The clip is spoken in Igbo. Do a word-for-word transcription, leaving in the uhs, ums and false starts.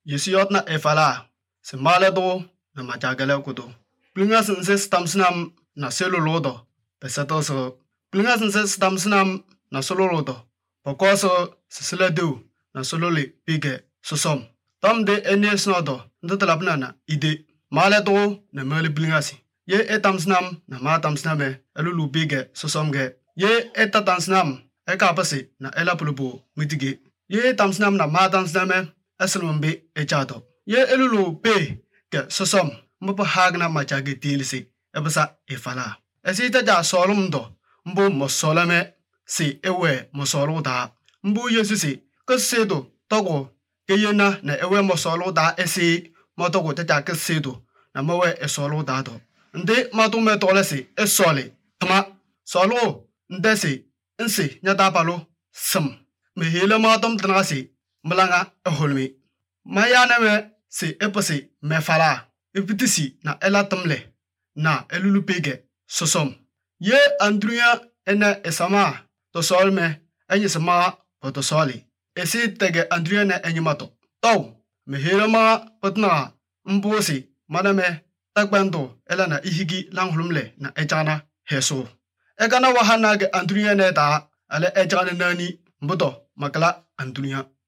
Yesiot na efala se male do na majagale kudo. Plinga sense stam snam na selolodo pesato so. Plinga sense stam snam na sololodo pokoso sisledu na solole pige sosom. Tam de ene snodo ndotalapna na ide male do na mele blingasi. Ye etam snam na matam sname elulu pige sosomge. Ye etatan snam ekapase na elapulubo mitige. Ye etam snam na matam sname eselmbe echado. Ye elulu pe ke sosom mbo hagna machage tilisi ebasa efala. Esita ja solumdo mbo mosolame si ewe mosolu da. Mbo yesu si kesedo togo keyena na ewe mosolu da esi motogo tata kesedo na mowe esolu da do. Nde matume tolesi esoli tama solo ndesi nsi nyata palo sim mehele matum tnasi mlanga eholmi mayana me si epasi mefala epitisi na elatumle na elulupege sosom ye andruya ene esama to solme enyi sama to soli esi tege andruya na enyimato taw mehele ma potna mbosi madame tagbando ela na ihigi langhulumle na ejana heso egana wahana ge andruya ne ta ale ejana nani mbuto makala andruya